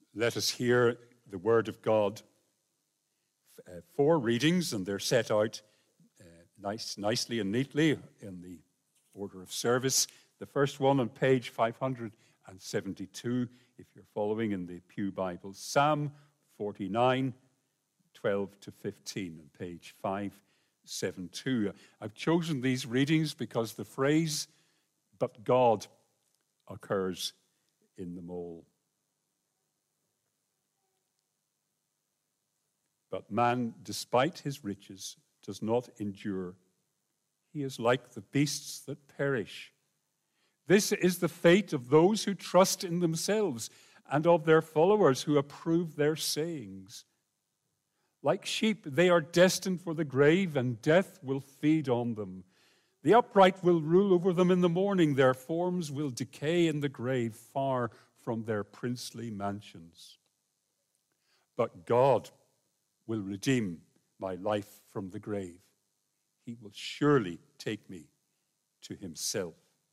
let us hear the word of God. 4 readings, and they're set out nicely and neatly in the order of service. The first one on page 572, if you're following in the Pew Bible. Psalm 49, 12 to 15, on page 572. I've chosen these readings because the phrase, "but God," occurs in them all. But man, despite his riches, does not endure. He is like the beasts that perish. This is the fate of those who trust in themselves and of their followers who approve their sayings. Like sheep, they are destined for the grave, and death will feed on them. The upright will rule over them in the morning. Their forms will decay in the grave, far from their princely mansions. But God will redeem my life from the grave. He will surely take me to himself.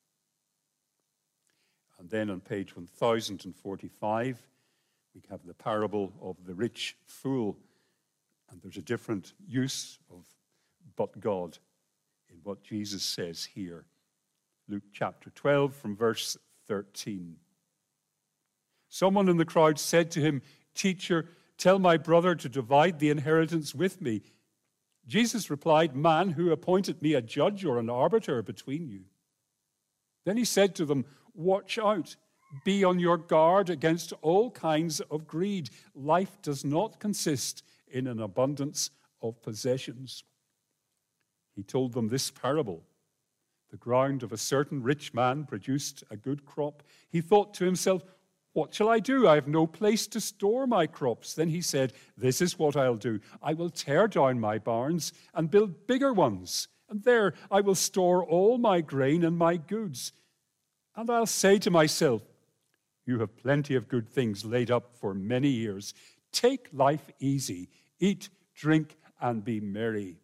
And then on page 1045, we have the parable of the rich fool. And there's a different use of "but God" in what Jesus says here. Luke chapter 12 from verse 13. Someone in the crowd said to him, "Teacher, tell my brother to divide the inheritance with me." Jesus replied, "Man, who appointed me a judge or an arbiter between you?" Then he said to them, "Watch out. Be on your guard against all kinds of greed. Life does not consist in an abundance of possessions." He told them this parable. The ground of a certain rich man produced a good crop. He thought to himself, "What shall I do? I have no place to store my crops." Then he said, "This is what I'll do. I will tear down my barns and build bigger ones, and there I will store all my grain and my goods. And I'll say to myself, 'You have plenty of good things laid up for many years. Take life easy, eat, drink, and be merry.'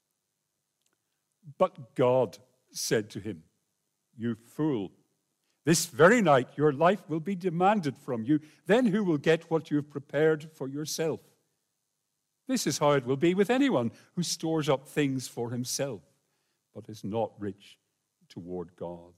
But God said to him, 'You fool, this very night your life will be demanded from you. Then who will get what you have prepared for yourself? This is how it will be with anyone who stores up things for himself, but is not rich toward God.'"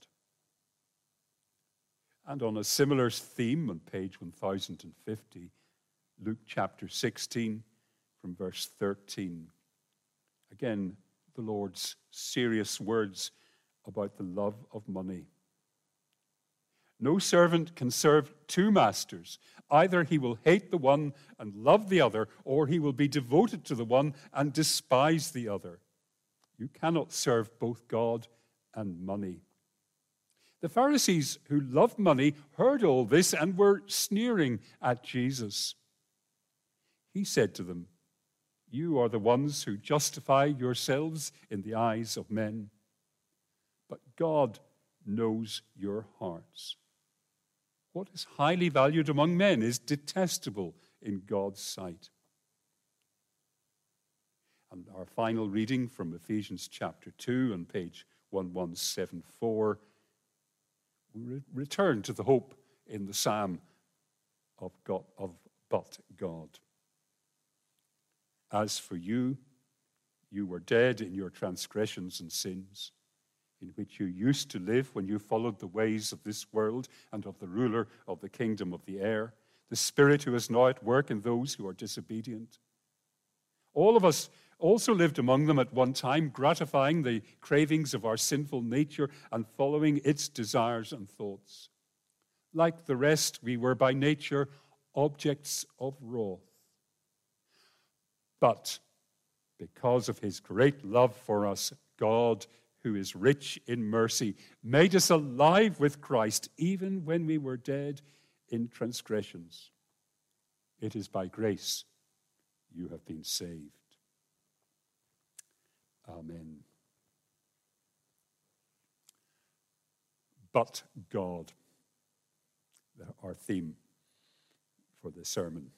And on a similar theme, on page 1050, Luke chapter 16, from verse 13. Again, the Lord's serious words about the love of money. "No servant can serve 2 masters. Either he will hate the one and love the other, or he will be devoted to the one and despise the other. You cannot serve both God and money." The Pharisees who loved money heard all this and were sneering at Jesus. He said to them, "You are the ones who justify yourselves in the eyes of men, but God knows your hearts. What is highly valued among men is detestable in God's sight." And our final reading from Ephesians chapter 2 on page 1174, we return to the hope in the psalm of "but God." "As for you, you were dead in your transgressions and sins, in which you used to live when you followed the ways of this world and of the ruler of the kingdom of the air, the spirit who is now at work in those who are disobedient. All of us also lived among them at one time, gratifying the cravings of our sinful nature and following its desires and thoughts. Like the rest, we were by nature objects of wrath. But because of his great love for us, God, who is rich in mercy, made us alive with Christ even when we were dead in transgressions. It is by grace you have been saved." Amen. But God, our theme for the sermon.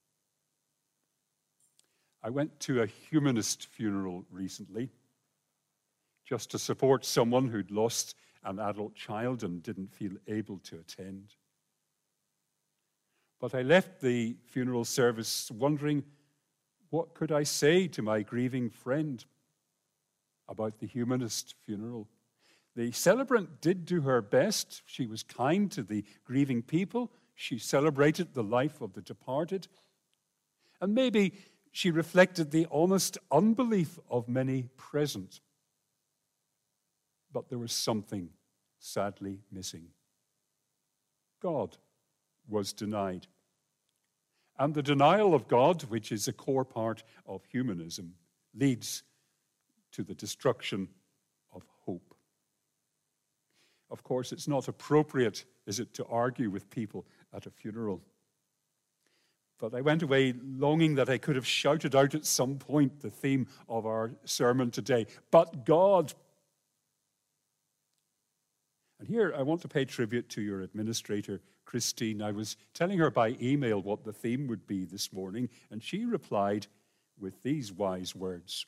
I went to a humanist funeral recently just to support someone who'd lost an adult child and didn't feel able to attend. But I left the funeral service wondering, what could I say to my grieving friend about the humanist funeral? The celebrant did do her best. She was kind to the grieving people. She celebrated the life of the departed. And maybe she reflected the honest unbelief of many present. But there was something sadly missing. God was denied. And the denial of God, which is a core part of humanism, leads to the destruction of hope. Of course, it's not appropriate, is it, to argue with people at a funeral. But I went away longing that I could have shouted out at some point the theme of our sermon today. But God. And here I want to pay tribute to your administrator, Christine. I was telling her by email what the theme would be this morning, and she replied with these wise words.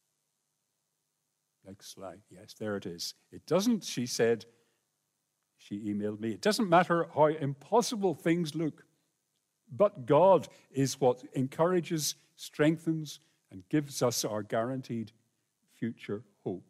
Next slide. Yes, there it is. It doesn't, she said, she emailed me, it doesn't matter how impossible things look, but God is what encourages, strengthens, and gives us our guaranteed future hope.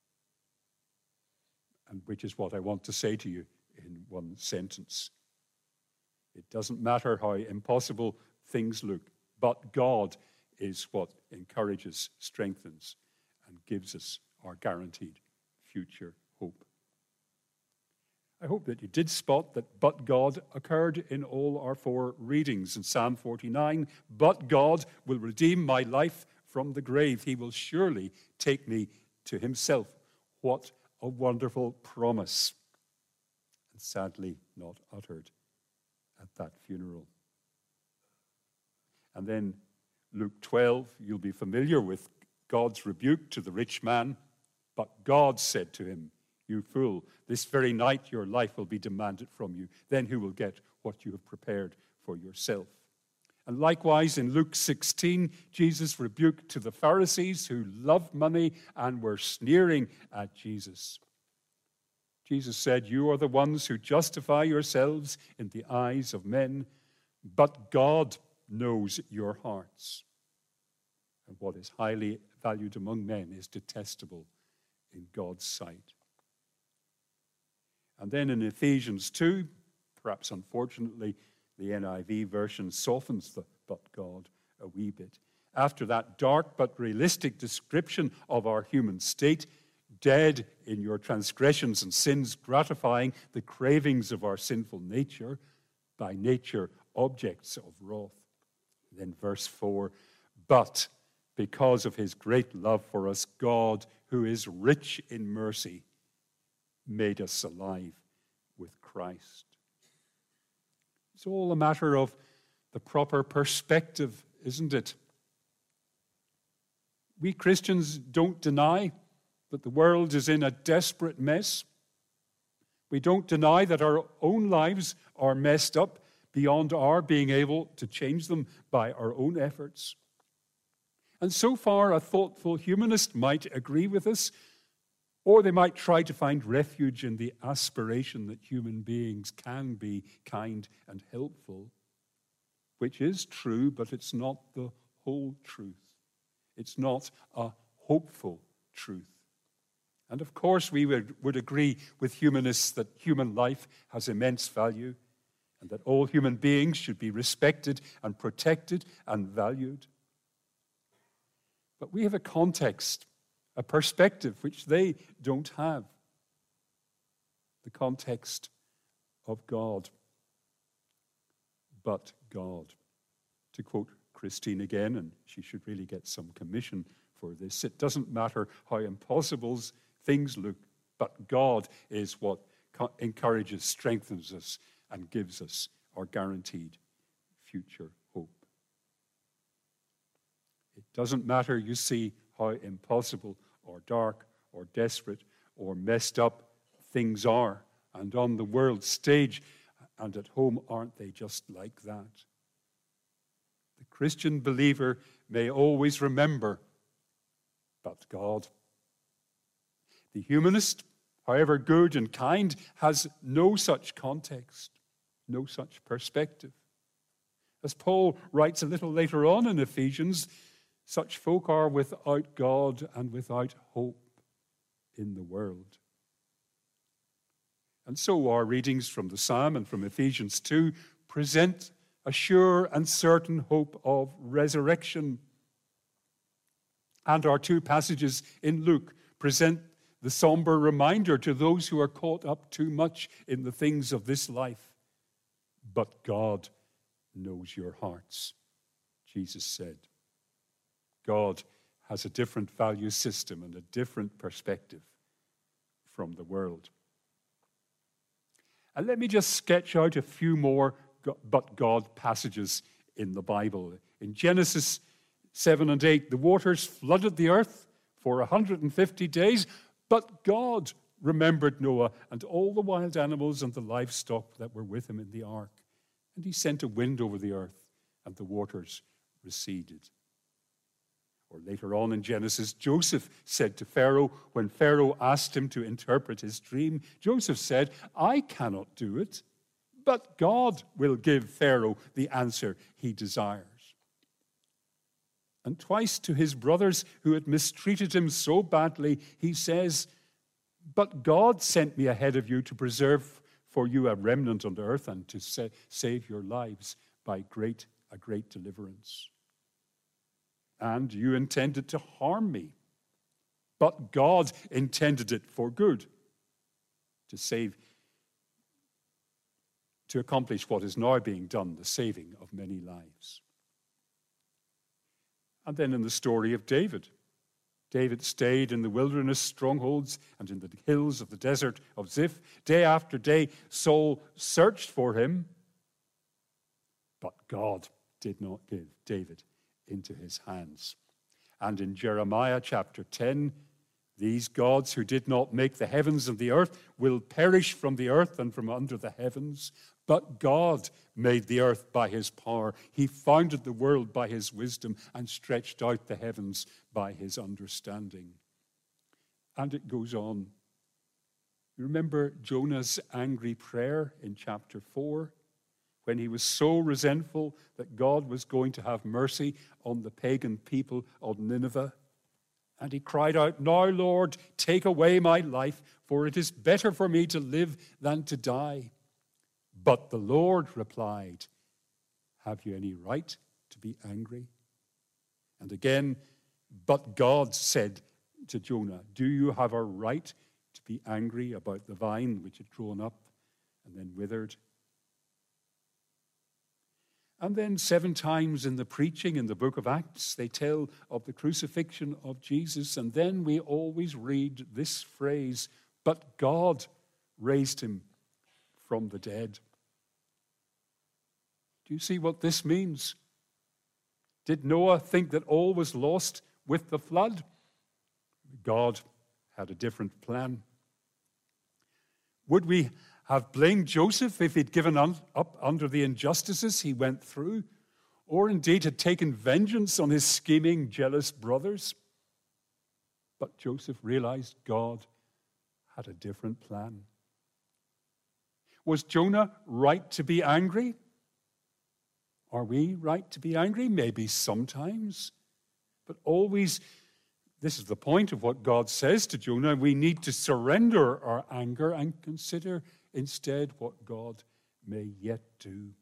And which is what I want to say to you in one sentence. It doesn't matter how impossible things look, but God is what encourages, strengthens, and gives us our guaranteed future hope. I hope that you did spot that but God occurred in all our four readings. In Psalm 49, but God will redeem my life from the grave. He will surely take me to himself. What a wonderful promise. And sadly not uttered at that funeral. And then Luke 12, you'll be familiar with God's rebuke to the rich man. But God said to him, you fool, this very night your life will be demanded from you. Then who will get what you have prepared for yourself? And likewise in Luke 16, Jesus rebuked to the Pharisees who loved money and were sneering at Jesus. Jesus said, you are the ones who justify yourselves in the eyes of men, but God knows your hearts. And what is highly valued among men is detestable in God's sight. And then in Ephesians 2, perhaps unfortunately, the NIV version softens the but God a wee bit. After that dark but realistic description of our human state, dead in your transgressions and sins, gratifying the cravings of our sinful nature, by nature objects of wrath. Then verse 4, but because of his great love for us, God, who is rich in mercy, made us alive with Christ. It's all a matter of the proper perspective, isn't it? We Christians don't deny that the world is in a desperate mess. We don't deny that our own lives are messed up beyond our being able to change them by our own efforts. And so far, a thoughtful humanist might agree with us, or they might try to find refuge in the aspiration that human beings can be kind and helpful, which is true, but it's not the whole truth. It's not a hopeful truth. And of course, we would agree with humanists that human life has immense value and that all human beings should be respected and protected and valued. But we have a context, a perspective which they don't have. The context of God. But God. To quote Christine again, and she should really get some commission for this, it doesn't matter how impossible things look, but God is what encourages, strengthens us, and gives us our guaranteed future hope. It doesn't matter, you see, how impossible or dark or desperate or messed up things are. And on the world stage and at home, aren't they just like that? The Christian believer may always remember, but God. The humanist, however good and kind, has no such context, no such perspective. As Paul writes a little later on in Ephesians, such folk are without God and without hope in the world. And so our readings from the Psalm and from Ephesians 2 present a sure and certain hope of resurrection. And our two passages in Luke present the somber reminder to those who are caught up too much in the things of this life. But God knows your hearts, Jesus said. God has a different value system and a different perspective from the world. And let me just sketch out a few more but God passages in the Bible. In Genesis 7 and 8, the waters flooded the earth for 150 days, but God remembered Noah and all the wild animals and the livestock that were with him in the ark. And he sent a wind over the earth, and the waters receded. Or later on in Genesis, Joseph said to Pharaoh, when Pharaoh asked him to interpret his dream, Joseph said, I cannot do it, but God will give Pharaoh the answer he desires. And twice to his brothers who had mistreated him so badly, he says, but God sent me ahead of you to preserve for you a remnant on earth and to save your lives by a great deliverance. And you intended to harm me, but God intended it for good, to accomplish what is now being done, the saving of many lives. And then in the story of David, David stayed in the wilderness strongholds and in the hills of the desert of Ziph. Day after day, Saul searched for him, but God did not give David into his hands. And in Jeremiah chapter 10, these gods who did not make the heavens and the earth will perish from the earth and from under the heavens. But God made the earth by his power. He founded the world by his wisdom and stretched out the heavens by his understanding. And it goes on. You remember Jonah's angry prayer in chapter 4? When he was so resentful that God was going to have mercy on the pagan people of Nineveh. And he cried out, now, Lord, take away my life, for it is better for me to live than to die. But the Lord replied, have you any right to be angry? And again, but God said to Jonah, do you have a right to be angry about the vine which had grown up and then withered? And then 7 times in the preaching in the book of Acts, they tell of the crucifixion of Jesus. And then we always read this phrase, but God raised him from the dead. Do you see what this means? Did Noah think that all was lost with the flood? God had a different plan. Would we have blamed Joseph if he'd given up under the injustices he went through, or indeed had taken vengeance on his scheming, jealous brothers? But Joseph realized God had a different plan. Was Jonah right to be angry? Are we right to be angry? Maybe sometimes, but always. This is the point of what God says to Jonah. We need to surrender our anger and consider instead what God may yet do.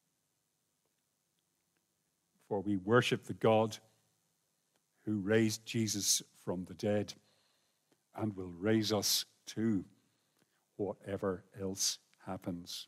For we worship the God who raised Jesus from the dead and will raise us too, whatever else happens.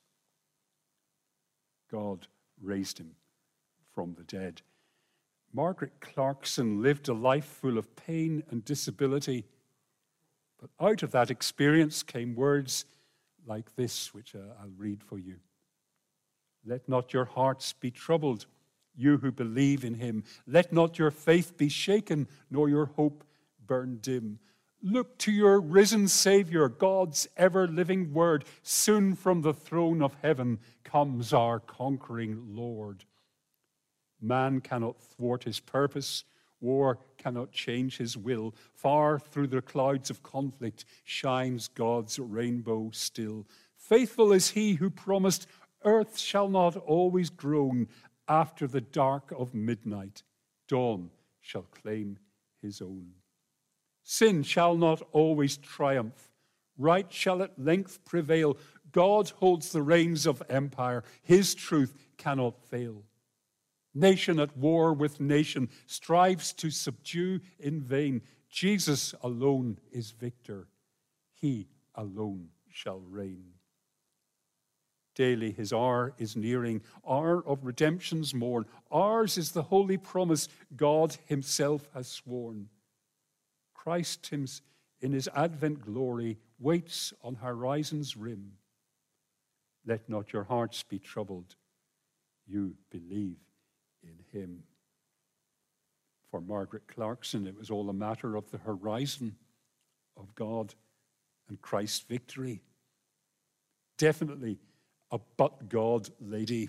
God raised him from the dead. Margaret Clarkson lived a life full of pain and disability, but out of that experience came words like this, which I'll read for you. Let not your hearts be troubled, you who believe in him. Let not your faith be shaken, nor your hope burn dim. Look to your risen Savior, God's ever-living word. Soon from the throne of heaven comes our conquering Lord. Man cannot thwart his purpose. War cannot change his will. Far through the clouds of conflict shines God's rainbow still. Faithful is he who promised, earth shall not always groan, after the dark of midnight, dawn shall claim his own. Sin shall not always triumph. Right shall at length prevail. God holds the reins of empire. His truth cannot fail. Nation at war with nation strives to subdue in vain. Jesus alone is victor. He alone shall reign. Daily his hour is nearing, hour of redemption's morn. Ours is the holy promise God himself has sworn. Christ in his advent glory waits on horizon's rim. Let not your hearts be troubled. You believe in him. For Margaret Clarkson, it was all a matter of the horizon of God and Christ's victory. Definitely a but God lady.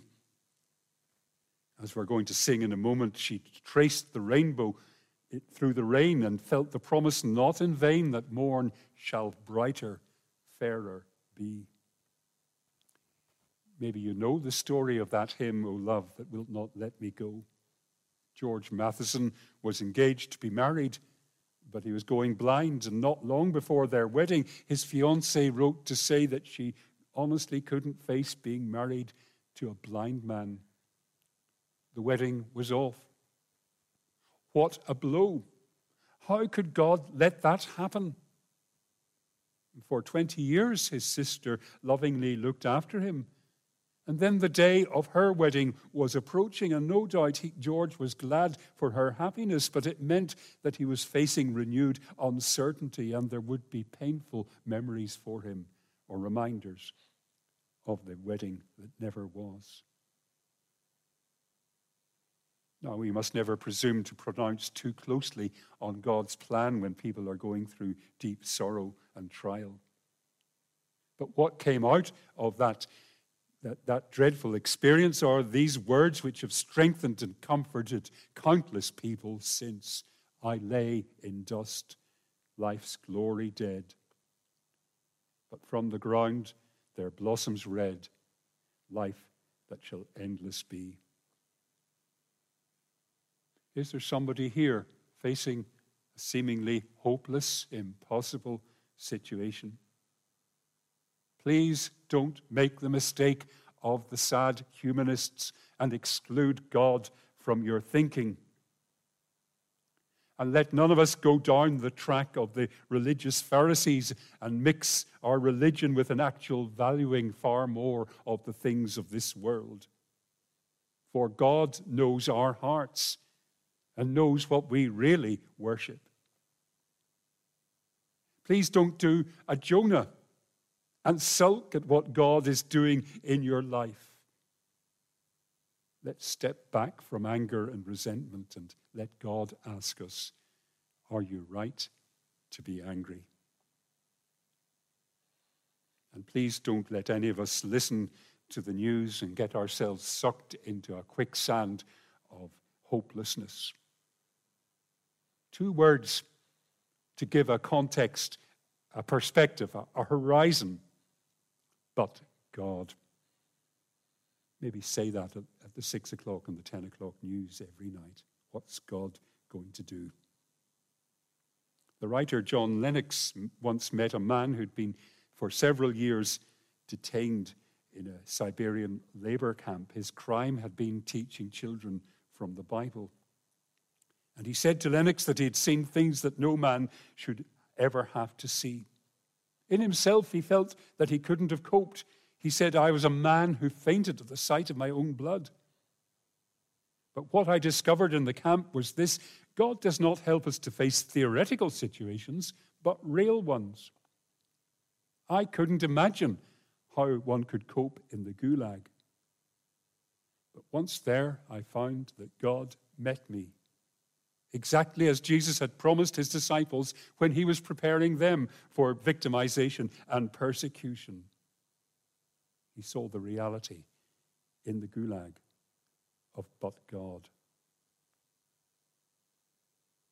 As we're going to sing in a moment, she traced the rainbow through the rain and felt the promise not in vain that morn shall brighter, fairer be. Maybe you know the story of that hymn, O love that wilt not let me go. George Matheson was engaged to be married, but he was going blind, and not long before their wedding, his fiancée wrote to say that she honestly couldn't face being married to a blind man. The wedding was off. What a blow. How could God let that happen? For 20 years, his sister lovingly looked after him. And then the day of her wedding was approaching, and no doubt George was glad for her happiness, but it meant that he was facing renewed uncertainty, and there would be painful memories for him, or reminders of the wedding that never was. Now, we must never presume to pronounce too closely on God's plan when people are going through deep sorrow and trial. But what came out of that dreadful experience are these words which have strengthened and comforted countless people since. I lay in dust, life's glory dead. But from the ground there blossoms red, life that shall endless be. Is there somebody here facing a seemingly hopeless, impossible situation? Please don't make the mistake of the sad humanists and exclude God from your thinking. And let none of us go down the track of the religious Pharisees and mix our religion with an actual valuing far more of the things of this world. For God knows our hearts and knows what we really worship. Please don't do a Jonah and sulk at what God is doing in your life. Let's step back from anger and resentment and let God ask us, are you right to be angry? And please don't let any of us listen to the news and get ourselves sucked into a quicksand of hopelessness. 2 words to give a context, a perspective, a horizon. But God. Maybe say that at the 6 o'clock and the 10 o'clock news every night. What's God going to do? The writer John Lennox once met a man who'd been for several years detained in a Siberian labor camp. His crime had been teaching children from the Bible. And he said to Lennox that he had seen things that no man should ever have to see. In himself, he felt that he couldn't have coped. He said, I was a man who fainted at the sight of my own blood. But what I discovered in the camp was this: God does not help us to face theoretical situations, but real ones. I couldn't imagine how one could cope in the gulag. But once there, I found that God met me, exactly as Jesus had promised his disciples when he was preparing them for victimization and persecution. He saw the reality in the gulag of but God.